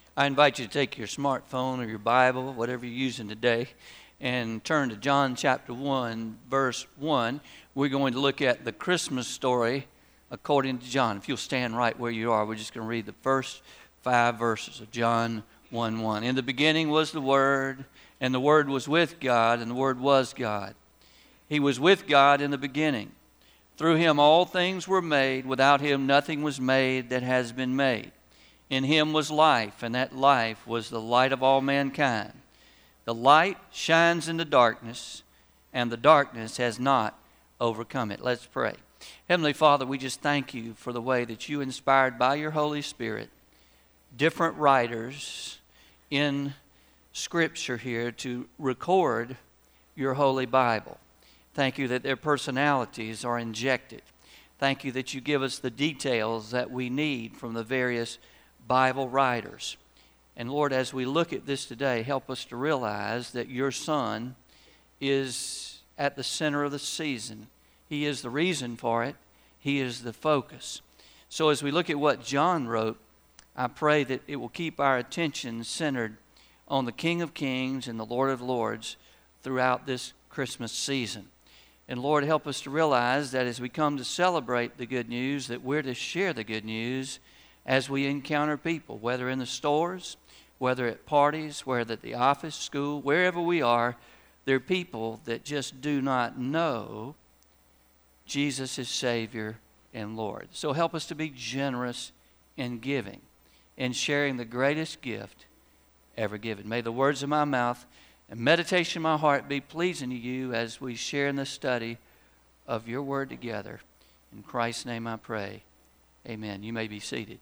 I invite you to take your smartphone or your Bible, whatever you're using today, and turn to John chapter 1, verse 1. We're going to look at the Christmas story according to John. If you'll stand right where you are, we're just going to read the first 5 verses of John 1:1. In the beginning was the Word, and the Word was with God, and the Word was God. He was with God in the beginning. Through Him all things were made. Without Him nothing was made that has been made. In Him was life, and that life was the light of all mankind. The light shines in the darkness, and the darkness has not overcome it. Let's pray. Heavenly Father, we just thank You for the way that You inspired by Your Holy Spirit different writers in Scripture here to record Your Holy Bible. Thank You that their personalities are injected. Thank You that You give us the details that we need from the various Bible writers. And Lord, as we look at this today, help us to realize that Your Son is at the center of the season. He is the reason for it. He is the focus. So as we look at what John wrote, I pray that it will keep our attention centered on the King of Kings and the Lord of Lords throughout this Christmas season. And Lord, help us to realize that as we come to celebrate the good news, that we're to share the good news as we encounter people, whether in the stores, whether at parties, whether at the office, school, wherever we are, there are people that just do not know Jesus is Savior and Lord. So help us to be generous in giving and sharing the greatest gift ever given. May the words of my mouth and meditation of my heart be pleasing to You as we share in the study of Your Word together. In Christ's name I pray. Amen. You may be seated.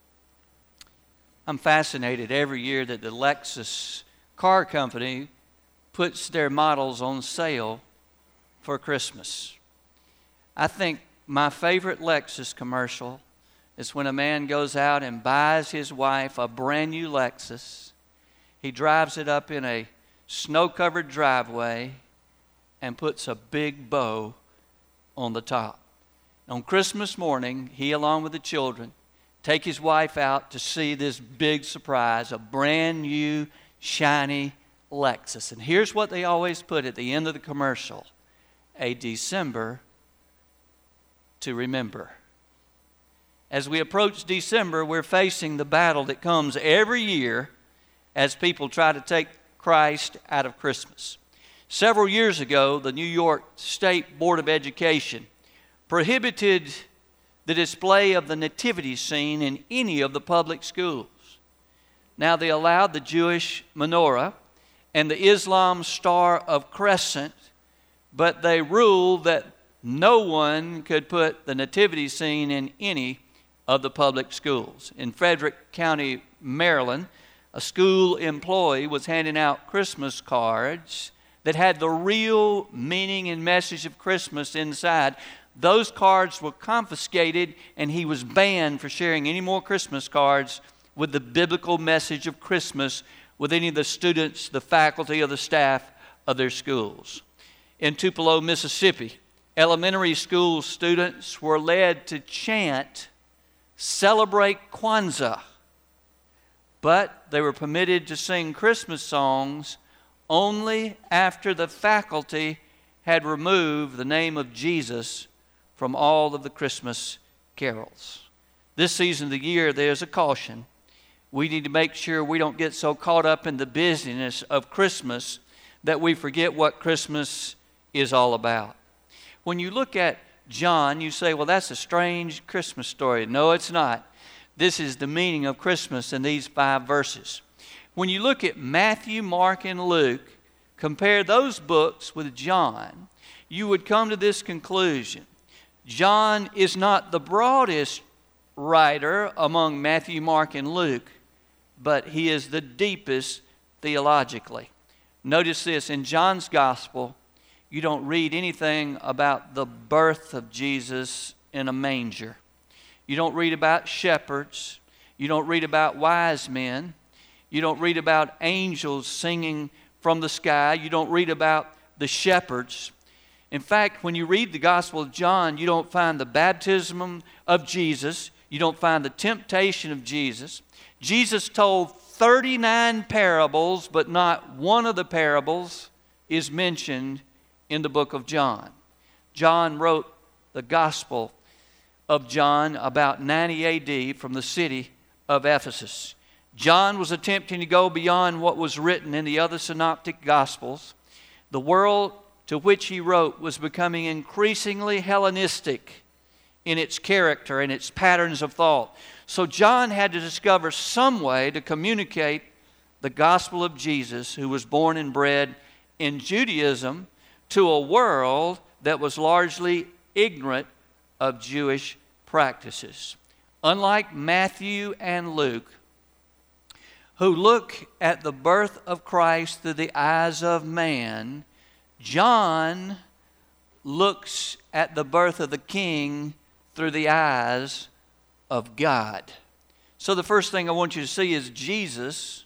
I'm fascinated every year that the Lexus car company puts their models on sale for Christmas. I think my favorite Lexus commercial is when a man goes out and buys his wife a brand new Lexus. He drives it up in a snow-covered driveway and puts a big bow on the top. On Christmas morning, he, along with the children, take his wife out to see this big surprise, a brand new, shiny Lexus. And here's what they always put at the end of the commercial: a December to remember. As we approach December, we're facing the battle that comes every year as people try to take Christ out of Christmas. Several years ago, the New York State Board of Education prohibited the display of the nativity scene in any of the public schools. Now, they allowed the Jewish menorah and the Islam Star of Crescent, but they ruled that no one could put the nativity scene in any of the public schools. In Frederick County, Maryland, a school employee was handing out Christmas cards that had the real meaning and message of Christmas inside. Those cards were confiscated, and he was banned for sharing any more Christmas cards with the biblical message of Christmas with any of the students, the faculty, or the staff of their schools. In Tupelo, Mississippi, elementary school students were led to chant, "Celebrate Kwanzaa," but they were permitted to sing Christmas songs only after the faculty had removed the name of Jesus from all of the Christmas carols. This season of the year, there's a caution. We need to make sure we don't get so caught up in the busyness of Christmas that we forget what Christmas is all about. When you look at John, you say, well, that's a strange Christmas story. No, it's not. This is the meaning of Christmas in these 5 verses. When you look at Matthew, Mark, and Luke, compare those books with John, you would come to this conclusion. John is not the broadest writer among Matthew, Mark, and Luke, but he is the deepest theologically. Notice this, in John's gospel, you don't read anything about the birth of Jesus in a manger. You don't read about shepherds. You don't read about wise men. You don't read about angels singing from the sky. You don't read about the shepherds. In fact, when you read the Gospel of John, you don't find the baptism of Jesus. You don't find the temptation of Jesus. Jesus told 39 parables, but not one of the parables is mentioned in the book of John. John wrote the Gospel of John about 90 A.D. from the city of Ephesus. John was attempting to go beyond what was written in the other synoptic Gospels. The world to which he wrote was becoming increasingly Hellenistic in its character and its patterns of thought. So John had to discover some way to communicate the gospel of Jesus, who was born and bred in Judaism, to a world that was largely ignorant of Jewish practices. Unlike Matthew and Luke, who look at the birth of Christ through the eyes of man, John looks at the birth of the King through the eyes of God. So the first thing I want you to see is Jesus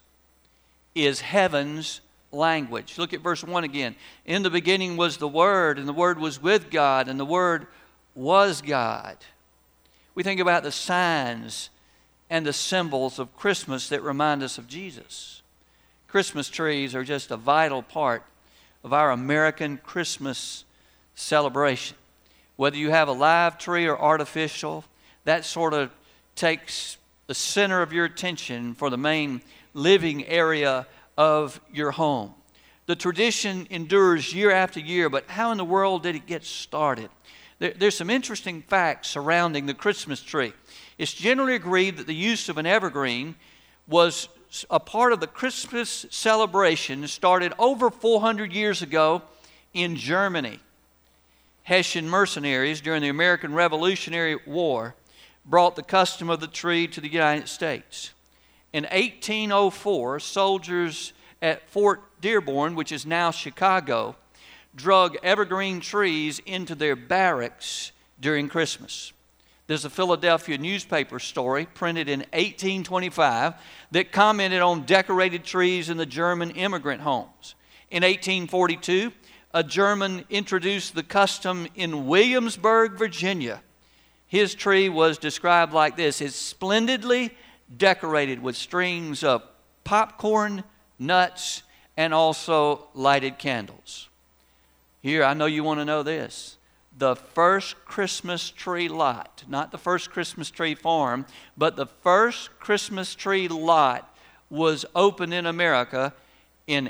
is heaven's language. Look at verse 1 again. In the beginning was the Word, and the Word was with God, and the Word was God. We think about the signs and the symbols of Christmas that remind us of Jesus. Christmas trees are just a vital part of our American Christmas celebration. Whether you have a live tree or artificial, that sort of takes the center of your attention for the main living area of your home. The tradition endures year after year, but how in the world did it get started? There's some interesting facts surrounding the Christmas tree. It's generally agreed that the use of an evergreen was a part of the Christmas celebration started over 400 years ago in Germany. Hessian mercenaries during the American Revolutionary War brought the custom of the tree to the United States. In 1804, soldiers at Fort Dearborn, which is now Chicago, drug evergreen trees into their barracks during Christmas. There's a Philadelphia newspaper story printed in 1825 that commented on decorated trees in the German immigrant homes. In 1842, a German introduced the custom in Williamsburg, Virginia. His tree was described like this: it's splendidly decorated with strings of popcorn, nuts, and also lighted candles. Here, I know you want to know this. The first Christmas tree lot, not the first Christmas tree farm, but the first Christmas tree lot was opened in America in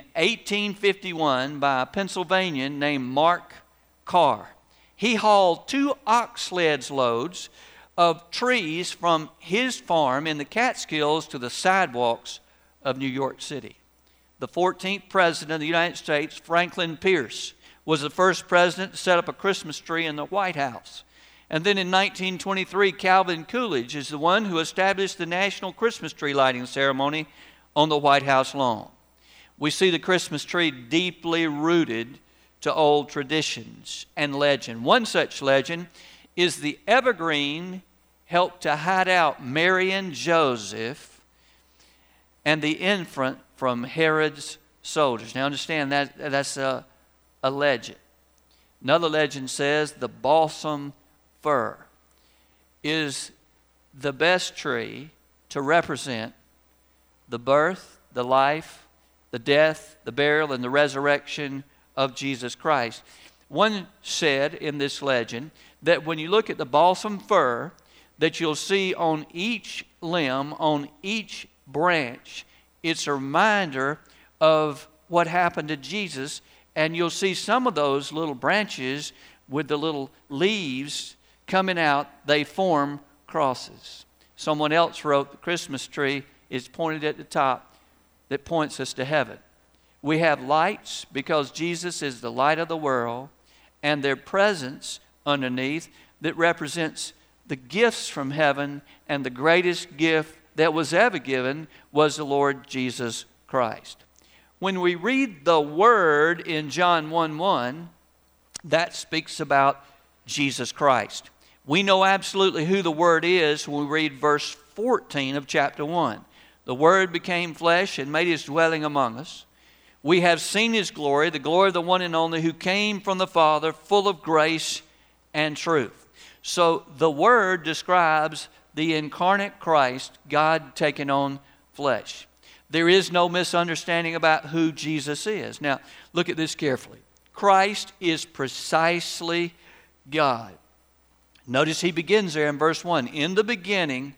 1851 by a Pennsylvanian named Mark Carr. He hauled 2 ox sleds loads of trees from his farm in the Catskills to the sidewalks of New York City. The 14th president of the United States, Franklin Pierce, was the first president to set up a Christmas tree in the White House. And then in 1923, Calvin Coolidge is the one who established the National Christmas Tree Lighting Ceremony on the White House lawn. We see the Christmas tree deeply rooted to old traditions and legend. One such legend is the evergreen helped to hide out Mary and Joseph and the infant from Herod's soldiers. Now understand that's a legend. Another legend says the balsam fir is the best tree to represent the birth, the life, the death, the burial, and the resurrection of Jesus Christ. One said in this legend that when you look at the balsam fir, that you'll see on each limb, on each branch, it's a reminder of what happened to Jesus. And you'll see some of those little branches with the little leaves coming out, they form crosses. Someone else wrote the Christmas tree is pointed at the top that points us to heaven. We have lights because Jesus is the light of the world, and their presence underneath that represents the gifts from heaven, and the greatest gift that was ever given was the Lord Jesus Christ. When we read the Word in John 1:1, that speaks about Jesus Christ. We know absolutely who the Word is when we read verse 14 of chapter 1. The Word became flesh and made His dwelling among us. We have seen His glory, the glory of the one and only who came from the Father, full of grace and truth. So the Word describes the incarnate Christ, God taking on flesh. There is no misunderstanding about who Jesus is. Now, look at this carefully. Christ is precisely God. Notice he begins there in verse 1. In the beginning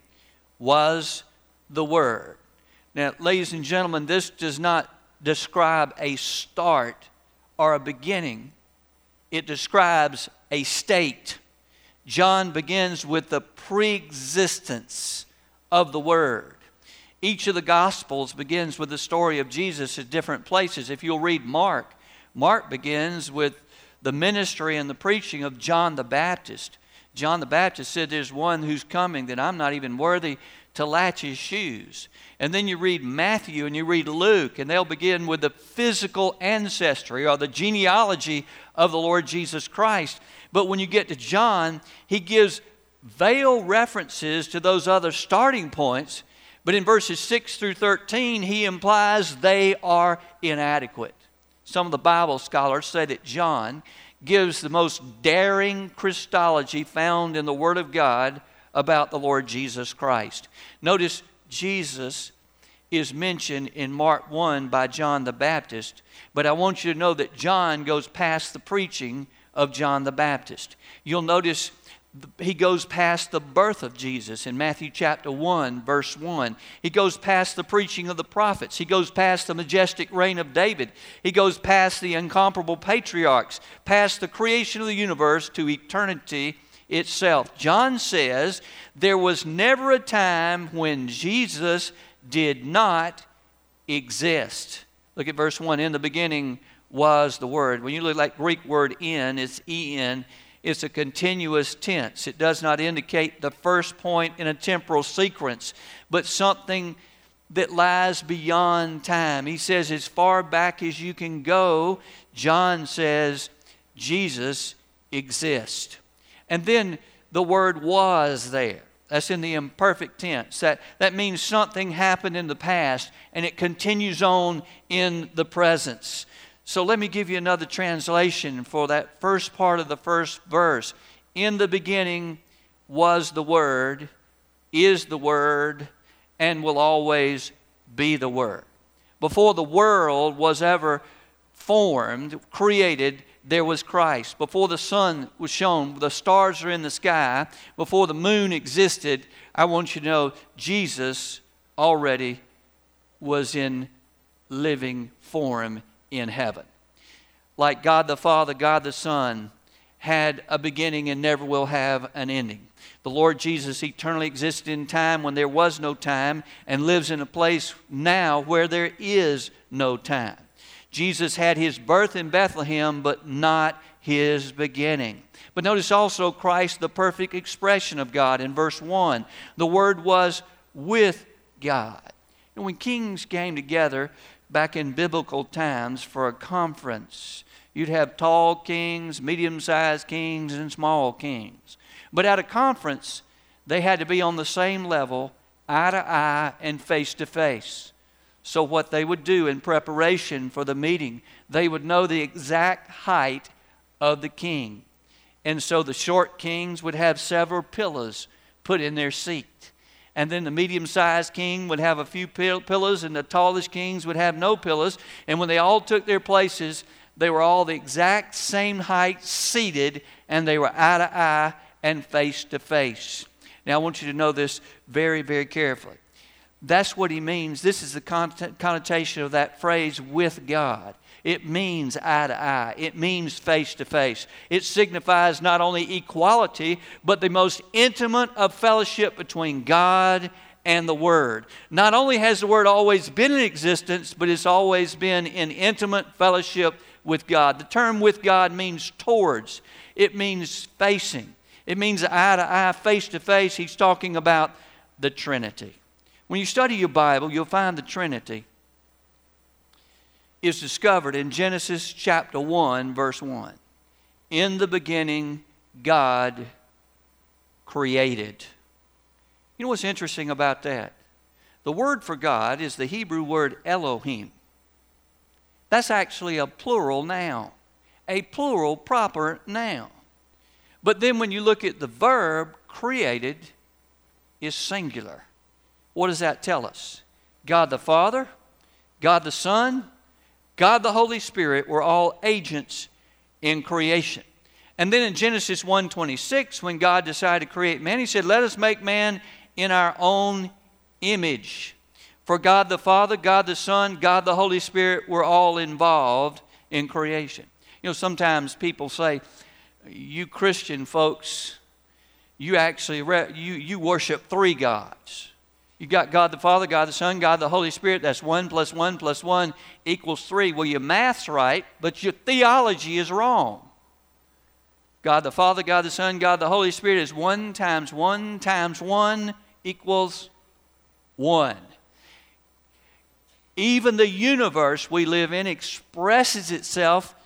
was the Word. Now, ladies and gentlemen, this does not describe a start or a beginning. It describes a state. John begins with the pre-existence of the Word. Each of the Gospels begins with the story of Jesus at different places. If you'll read Mark, Mark begins with the ministry and the preaching of John the Baptist. John the Baptist said, there's one who's coming that I'm not even worthy to latch his shoes. And then you read Matthew and you read Luke, and they'll begin with the physical ancestry or the genealogy of the Lord Jesus Christ. But when you get to John, he gives veiled references to those other starting points. But in verses 6 through 13, he implies they are inadequate. Some of the Bible scholars say that John gives the most daring Christology found in the Word of God about the Lord Jesus Christ. Notice Jesus is mentioned in Mark 1 by John the Baptist, but I want you to know that John goes past the preaching of John the Baptist. You'll notice he goes past the birth of Jesus in Matthew chapter 1, verse 1. He goes past the preaching of the prophets. He goes past the majestic reign of David. He goes past the incomparable patriarchs, past the creation of the universe to eternity itself. John says there was never a time when Jesus did not exist. Look at verse 1. In the beginning was the Word. When you look at that Greek word in, it's en. It's a continuous tense. It does not indicate the first point in a temporal sequence, but something that lies beyond time. He says as far back as you can go, John says Jesus exists. And then the word was there. That's in the imperfect tense. That means something happened in the past and it continues on in the presence. So let me give you another translation for that first part of the first verse. In the beginning was the Word, is the Word, and will always be the Word. Before the world was ever formed, created, there was Christ. Before the sun was shown, the stars are in the sky, before the moon existed, I want you to know Jesus already was in living form in heaven. Like God the Father, God the Son had a beginning and never will have an ending. The Lord Jesus eternally existed in time when there was no time and lives in a place now where there is no time. Jesus had his birth in Bethlehem, but not his beginning. But notice also Christ, the perfect expression of God. In verse 1, the Word was with God. And when kings came together back in biblical times for a conference, you'd have tall kings, medium-sized kings, and small kings. But at a conference, they had to be on the same level, eye to eye and face to face. So what they would do in preparation for the meeting, they would know the exact height of the king. And so the short kings would have several pillars put in their seat. And then the medium-sized king would have a few pillars, and the tallest kings would have no pillars. And when they all took their places, they were all the exact same height seated, and they were eye to eye and face to face. Now I want you to know this very, very carefully. That's what he means. This is the connotation of that phrase, with God. It means eye to eye. It means face to face. It signifies not only equality, but the most intimate of fellowship between God and the Word. Not only has the Word always been in existence, but it's always been in intimate fellowship with God. The term with God means towards. It means facing. It means eye to eye, face to face. He's talking about the Trinity. When you study your Bible, you'll find the Trinity is discovered in Genesis chapter 1, verse 1. In the beginning, God created. You know what's interesting about that? The word for God is the Hebrew word Elohim. That's actually a plural noun, a plural proper noun. But then when you look at the verb created is singular. What does that tell us? God the Father God the Son, God the Holy Spirit were all agents in creation. And then in Genesis 1:26, when God decided to create man, He said, let us make man in our own image. For God the Father, God the Son, God the Holy Spirit were all involved in creation. You know, sometimes people say, you Christian folks, you actually you worship three gods. You got God the Father, God the Son, God the Holy Spirit. That's 1 + 1 + 1 = 3. Well, your math's right, but your theology is wrong. God the Father, God the Son, God the Holy Spirit is 1 × 1 × 1 = 1. Even the universe we live in expresses itself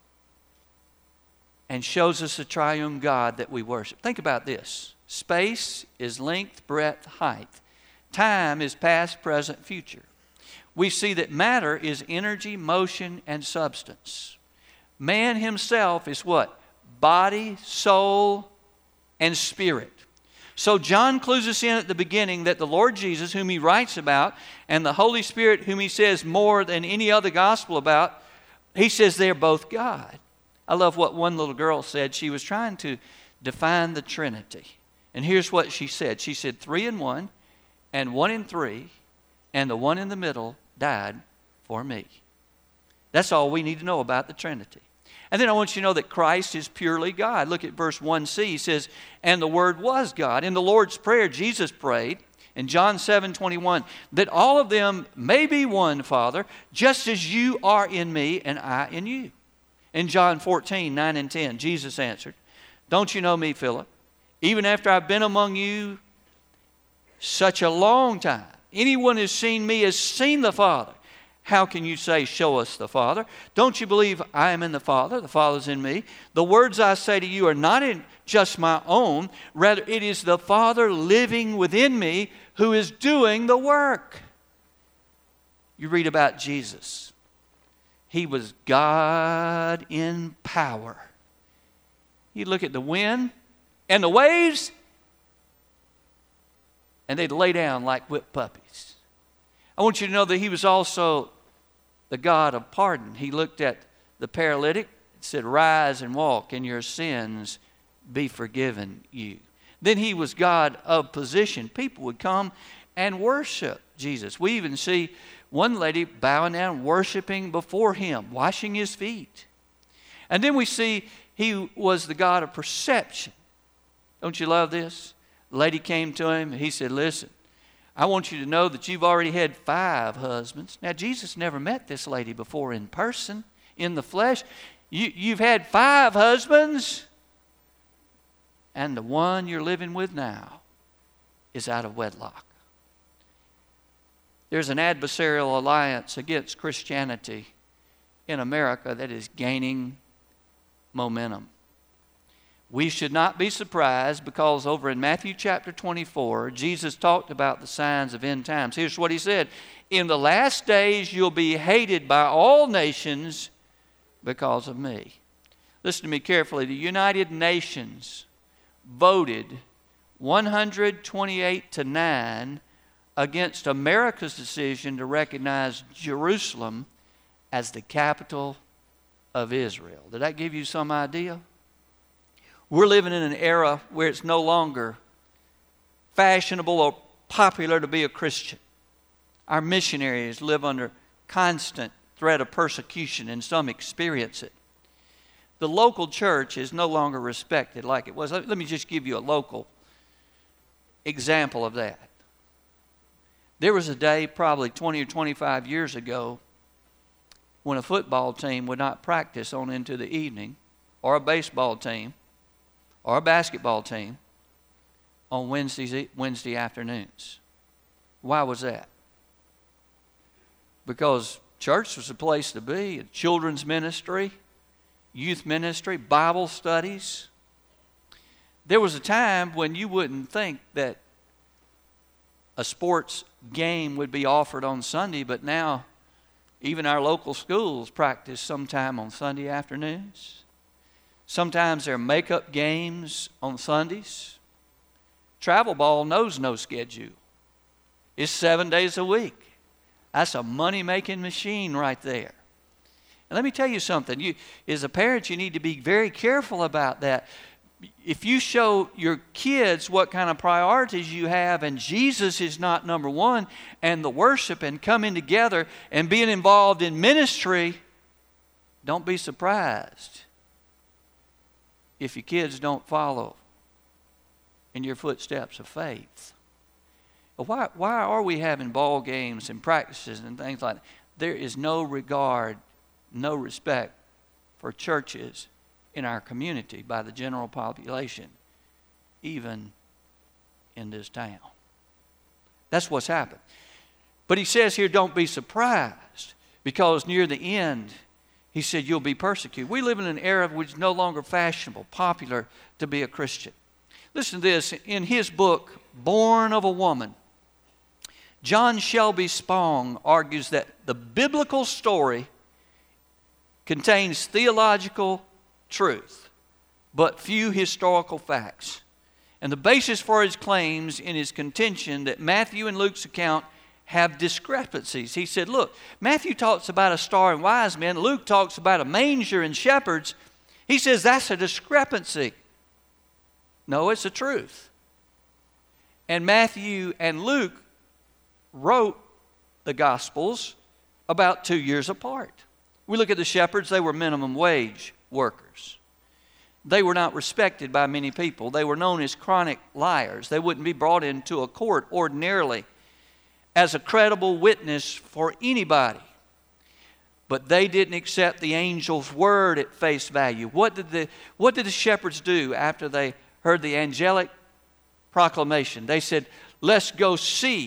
and shows us the triune God that we worship. Think about this. Space is length, breadth, height. Time is past, present, future. We see that matter is energy, motion, and substance. Man himself is what? Body, soul, and spirit. So John clues us in at the beginning that the Lord Jesus, whom he writes about, and the Holy Spirit, whom he says more than any other gospel about, he says they're both God. I love what one little girl said. She was trying to define the Trinity. And here's what she said. She said 3 in 1, and 1 in 3, and the one in the middle died for me. That's all we need to know about the Trinity. And then I want you to know that Christ is purely God. Look at verse 1c. He says, and the Word was God. In the Lord's Prayer, Jesus prayed in John 7:21, that all of them may be one, Father, just as you are in me and I in you. In John 14:9 and 10, Jesus answered, don't you know me, Philip? Even after I've been among you such a long time, anyone who's seen me has seen the Father. How can you say, show us the Father? Don't you believe I am in the Father's in me? The words I say to you are not in just my own. Rather, it is the Father living within me who is doing the work. You read about Jesus. He was God in power. You look at the wind and the waves, and they'd lay down like whipped puppies. I want you to know that he was also the God of pardon. He looked at the paralytic and said, rise and walk, and your sins be forgiven you. Then he was God of position. People would come and worship Jesus. We even see one lady bowing down, worshiping before him, washing his feet. And then we see he was the God of perception. Don't you love this? The lady came to him and he said, listen, I want you to know that you've already had 5 husbands. Now, Jesus never met this lady before in person, in the flesh. You've had 5 husbands, and the one you're living with now is out of wedlock. There's an adversarial alliance against Christianity in America that is gaining momentum. We should not be surprised because over in Matthew chapter 24, Jesus talked about the signs of end times. Here's what he said. In the last days, you'll be hated by all nations because of me. Listen to me carefully. The United Nations voted 128-9 against America's decision to recognize Jerusalem as the capital of Israel. Did that give you some idea? We're living in an era where it's no longer fashionable or popular to be a Christian. Our missionaries live under constant threat of persecution, and some experience it. The local church is no longer respected like it was. Let me just give you a local example of that. There was a day probably 20 or 25 years ago when a football team would not practice on into the evening, or a baseball team, or a basketball team on Wednesday afternoons. Why was that? Because church was a place to be, children's ministry, youth ministry, Bible studies. There was a time when you wouldn't think that a sports game would be offered on Sunday, but now even our local schools practice sometime on Sunday afternoons. Sometimes there are makeup games on Sundays. Travel ball knows no schedule. It's 7 days a week. That's a money-making machine right there. And let me tell you something. As a parent, you need to be very careful about that. If you show your kids what kind of priorities you have and Jesus is not number one, and the worship and coming together and being involved in ministry, don't be surprised if your kids don't follow in your footsteps of faith. Why are we having ball games and practices and things like that? There is no regard, no respect for churches in our community by the general population, even in this town. That's what's happened. But he says here, don't be surprised, because near the end, he said, you'll be persecuted. We live in an era which is no longer fashionable, popular to be a Christian. Listen to this. In his book, Born of a Woman, John Shelby Spong argues that the biblical story contains theological truth, but few historical facts. And the basis for his claims in his contention that Matthew and Luke's account have discrepancies. He said, look, Matthew talks about a star and wise men. Luke talks about a manger and shepherds. He says that's a discrepancy. No, it's a truth. And Matthew and Luke wrote the Gospels about 2 years apart. We look at the shepherds, they were minimum wage workers. They were not respected by many people. They were known as chronic liars. They wouldn't be brought into a court ordinarily as a credible witness for anybody. But they didn't accept the angel's word at face value. What did the shepherds do after they heard the angelic proclamation? They said, let's go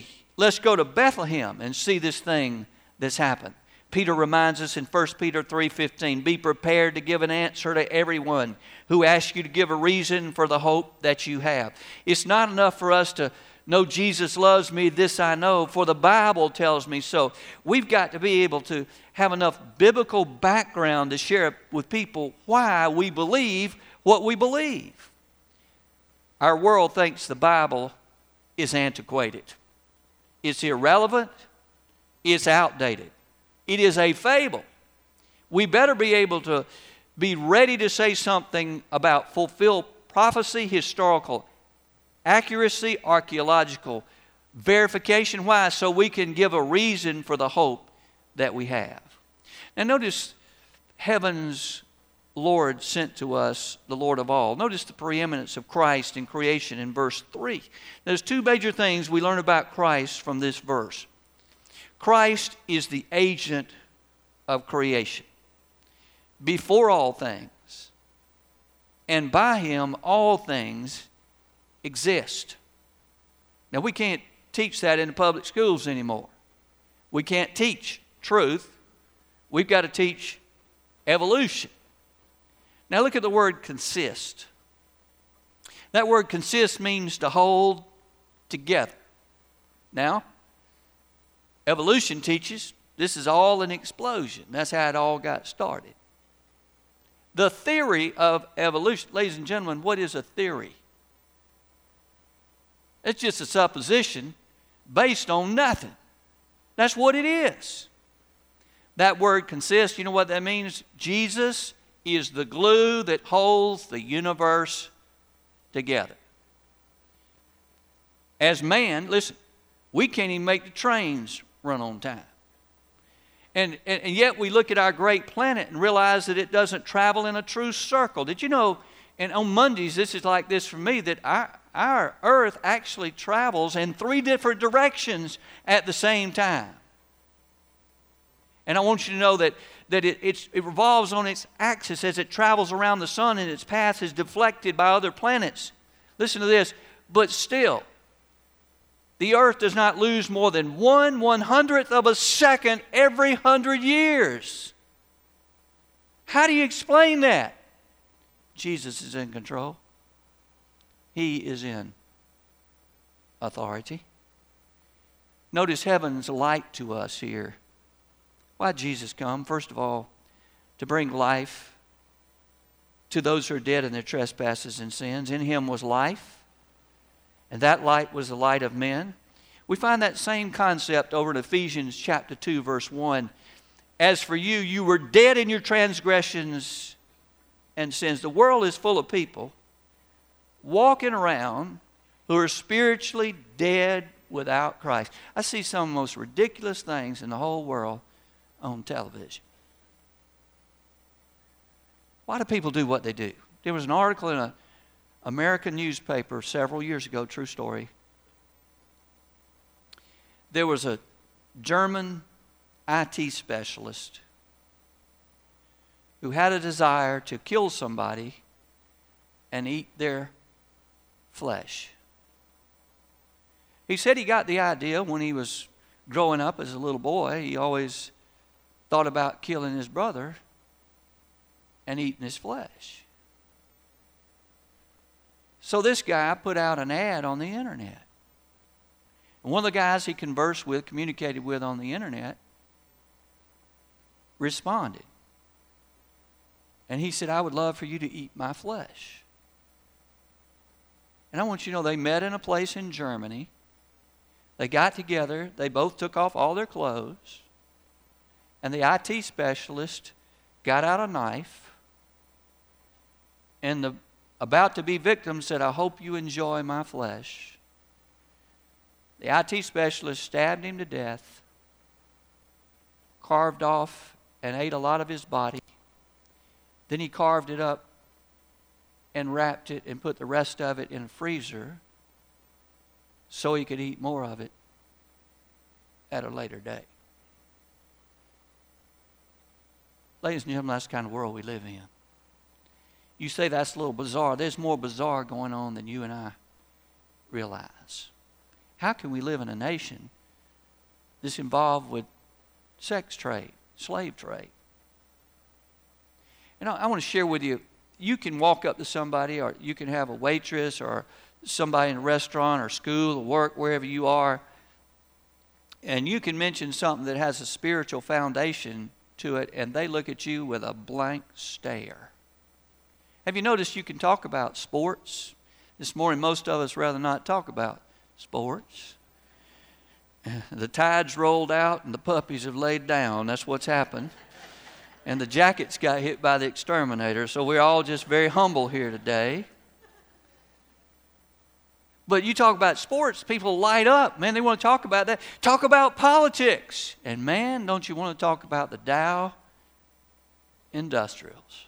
to Bethlehem and see this thing that's happened. Peter reminds us in 1 Peter 3:15, be prepared to give an answer to everyone who asks you to give a reason for the hope that you have. It's not enough for us to know Jesus loves me, this I know, for the Bible tells me so. We've got to be able to have enough biblical background to share with people why we believe what we believe. Our world thinks the Bible is antiquated. It's irrelevant. It's outdated. It is a fable. We better be able to be ready to say something about fulfilled prophecy, historical accuracy, archaeological verification. Why? So we can give a reason for the hope that we have. Now notice heaven's Lord sent to us the Lord of all. Notice the preeminence of Christ in creation in verse 3. There's two major things we learn about Christ from this verse. Christ is the agent of creation. Before all things, and by him all things exist. Now we can't teach that in the public schools anymore. We can't teach truth. We've got to teach evolution. Now look at the word consist. That word consist means to hold together. Now, evolution teaches this is all an explosion. That's how it all got started. The theory of evolution, ladies and gentlemen, what is a theory? It's just a supposition based on nothing. That's what it is. That word consist, you know what that means? Jesus is the glue that holds the universe together. As man, listen, we can't even make the trains run on time. And yet we look at our great planet and realize that it doesn't travel in a true circle. Did you know, and on Mondays, this is like this for me, that our Earth actually travels in 3 different directions at the same time. And I want you to know that it revolves on its axis as it travels around the sun, and its path is deflected by other planets. Listen to this. But still, the earth does not lose more than 1/100th of a second every 100 years. How do you explain that? Jesus is in control. He is in authority. Notice heaven's light to us here. Why did Jesus come? First of all, to bring life to those who are dead in their trespasses and sins. In him was life, and that light was the light of men. We find that same concept over in Ephesians chapter 2, verse 1. As for you, you were dead in your transgressions and sins. The world is full of people walking around who are spiritually dead without Christ. I see some of the most ridiculous things in the whole world on television. Why do people do what they do? There was an article in an American newspaper several years ago, true story. There was a German IT specialist who had a desire to kill somebody and eat their flesh. He said he got the idea when he was growing up as a little boy. He always thought about killing his brother and eating his flesh. So this guy put out an ad on the internet. And one of the guys he conversed with, communicated with on the internet, responded. And he said, I would love for you to eat my flesh. And I want you to know they met in a place in Germany. They got together. They both took off all their clothes. And the IT specialist got out a knife. And the about to be victim said, I hope you enjoy my flesh. The IT specialist stabbed him to death, carved off and ate a lot of his body. Then he carved it up and wrapped it and put the rest of it in a freezer so he could eat more of it at a later date. Ladies and gentlemen, that's the kind of world we live in. You say that's a little bizarre. There's more bizarre going on than you and I realize. How can we live in a nation that's involved with sex trade, slave trade? And I want to share with you, you can walk up to somebody, or you can have a waitress or somebody in a restaurant or school or work, wherever you are, and you can mention something that has a spiritual foundation to it, and they look at you with a blank stare. Have you noticed you can talk about sports? This morning, most of us rather not talk about sports. The tide's rolled out and the puppies have laid down. That's what's happened. And the Jackets got hit by the exterminator, so we're all just very humble here today. But you talk about sports, people light up. Man, they want to talk about that. Talk about politics. And man, don't you want to talk about the Dow Industrials.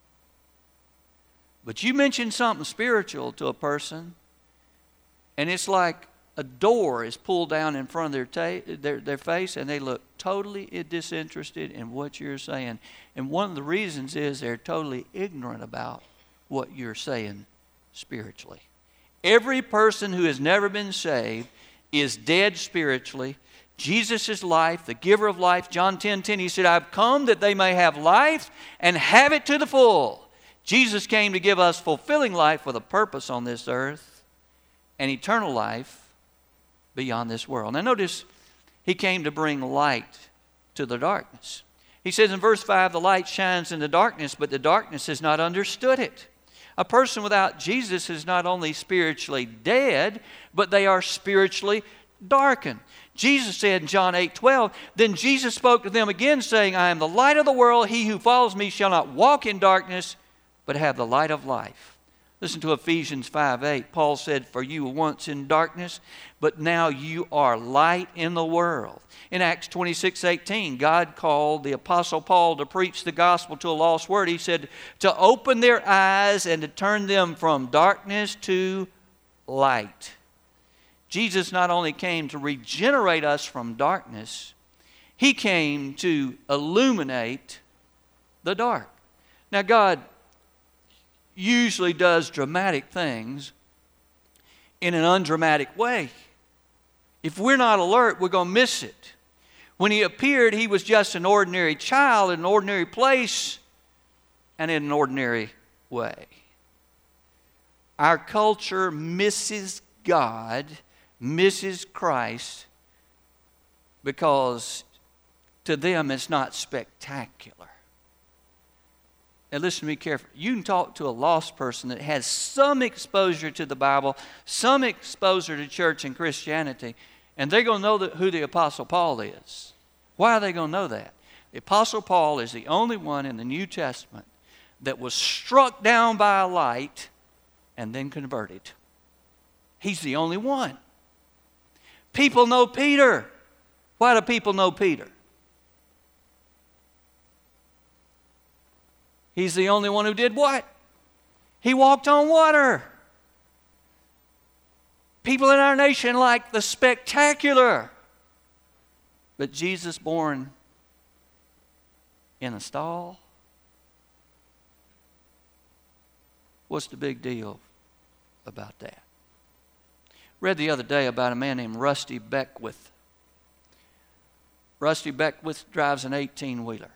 But you mention something spiritual to a person, and it's like a door is pulled down in front of their face, and they look totally disinterested in what you're saying. And one of the reasons is they're totally ignorant about what you're saying spiritually. Every person who has never been saved is dead spiritually. Jesus is life, the giver of life. John 10:10, he said, I've come that they may have life and have it to the full. Jesus came to give us fulfilling life with a purpose on this earth and eternal life beyond this world. Now notice, he came to bring light to the darkness. He says in verse 5, the light shines in the darkness, but the darkness has not understood it. A person without Jesus is not only spiritually dead, but they are spiritually darkened. Jesus said in John 8:12, then Jesus spoke to them again, saying, I am the light of the world. He who follows me shall not walk in darkness, but have the light of life. Listen to Ephesians 5:8. Paul said, for you were once in darkness, but now you are light in the world. In Acts 26:18, God called the Apostle Paul to preach the gospel to a lost world. He said, to open their eyes and to turn them from darkness to light. Jesus not only came to regenerate us from darkness, he came to illuminate the dark. Now, God usually does dramatic things in an undramatic way. If we're not alert, we're going to miss it. When he appeared, he was just an ordinary child in an ordinary place and in an ordinary way. Our culture misses God, misses Christ, because to them it's not spectacular. Now listen to me carefully. You can talk to a lost person that has some exposure to the Bible, some exposure to church and Christianity, And they're going to know who the Apostle Paul is. Why are they going to know that? The Apostle Paul is the only one in the New Testament that was struck down by a light and then converted. He's the only one. People know Peter. Why do people know Peter? He's the only one who did what? He walked on water. People in our nation like the spectacular. But Jesus born in a stall? What's the big deal about that? Read the other day about a man named Rusty Beckwith. Rusty Beckwith drives an 18-wheeler.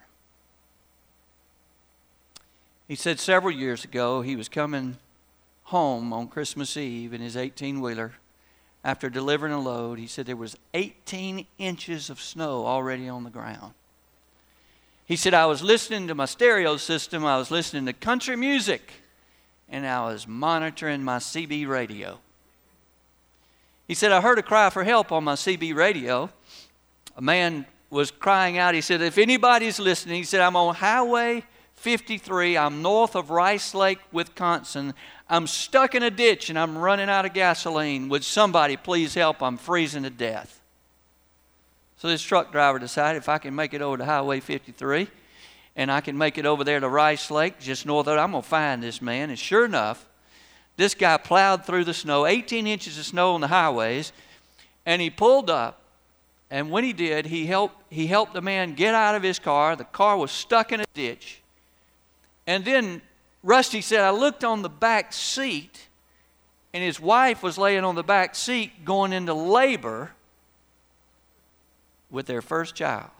He said several years ago he was coming home on Christmas Eve in his 18-wheeler after delivering a load. He said there was 18 inches of snow already on the ground. He said, I was listening to my stereo system, I was listening to country music, and I was monitoring my CB radio. He said, I heard a cry for help on my CB radio. A man was crying out. He said, if anybody's listening, he said, I'm on Highway 53. I'm north of Rice Lake, Wisconsin. I'm stuck in a ditch and I'm running out of gasoline. Would somebody please help? I'm freezing to death. So this truck driver decided if I can make it over to Highway 53 and I can make it over there to Rice Lake, just north of it, I'm going to find this man. And sure enough, this guy plowed through the snow, 18 inches of snow on the highways, and he pulled up. And when he did, he helped the man get out of his car. The car was stuck in a ditch. And then Rusty said, I looked on the back seat, and his wife was laying on the back seat going into labor with their first child.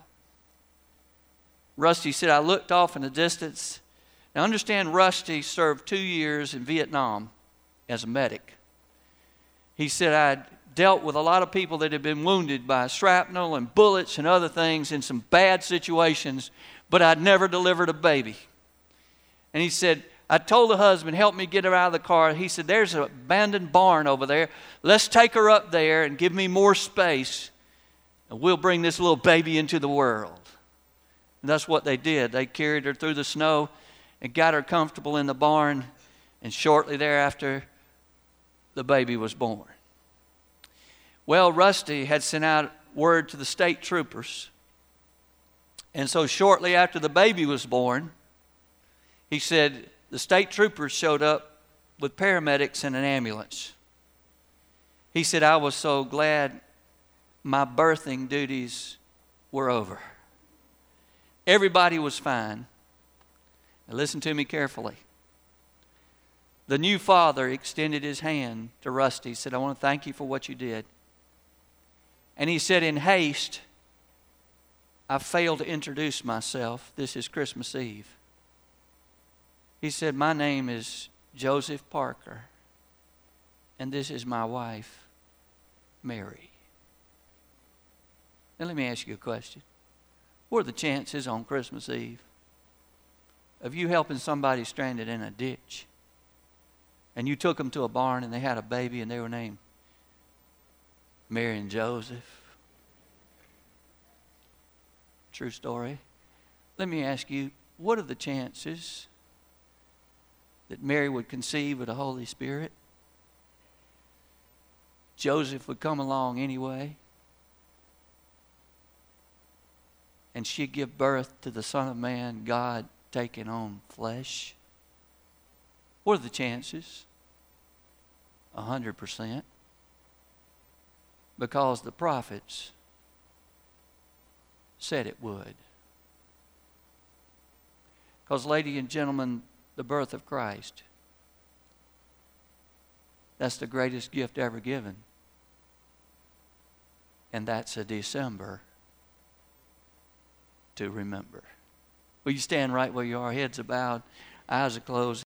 Rusty said, I looked off in the distance. Now understand, Rusty served 2 years in Vietnam as a medic. He said, I'd dealt with a lot of people that had been wounded by shrapnel and bullets and other things in some bad situations, but I'd never delivered a baby. And he said, I told the husband, help me get her out of the car. He said, there's an abandoned barn over there. Let's take her up there and give me more space, and we'll bring this little baby into the world. And that's what they did. They carried her through the snow and got her comfortable in the barn, and shortly thereafter, the baby was born. Well, Rusty had sent out word to the state troopers. And so shortly after the baby was born, he said the state troopers showed up with paramedics and an ambulance. He said, I was so glad my birthing duties were over. Everybody was fine. Now listen to me carefully. The new father extended his hand to Rusty. He said, I want to thank you for what you did. And he said, in haste, I failed to introduce myself. This is Christmas Eve. He said, my name is Joseph Parker, and this is my wife, Mary. Now let me ask you a question. What are the chances on Christmas Eve of you helping somebody stranded in a ditch, and you took them to a barn and they had a baby and they were named Mary and Joseph? True story. Let me ask you, what are the chances that Mary would conceive of the Holy Spirit? Joseph would come along anyway, and she'd give birth to the Son of Man, God taking on flesh. What are the chances? 100%. Because the prophets said it would. Because, ladies and gentlemen, the birth of Christ, that's the greatest gift ever given. And that's a December to remember. Will you stand right where you are, heads are bowed, eyes are closed?